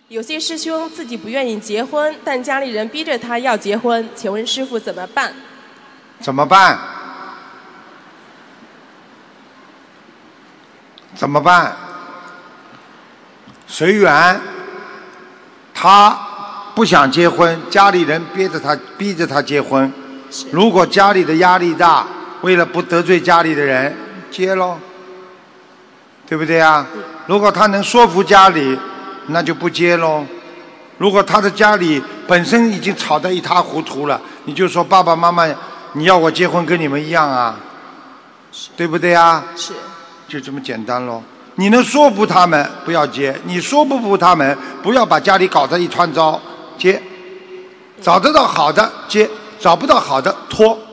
有些师兄自己不愿意结婚，但家里人逼着他要结婚，请问师父怎么办？ 怎么办？怎么办？随缘。他不想结婚，家里人逼着他结婚。如果家里的压力大，为了不得罪家里的人，结咯，对不对啊？如果他能说服家里，那就不结咯。如果他的家里本身已经吵得一塌糊涂了，你就说爸爸妈妈，你要我结婚跟你们一样啊，对不对啊？ 是， 就这么简单咯。你能说服他们不要结，你说不服他们不要把家里搞得一团糟，结。找得到好的接，找不到好的拖。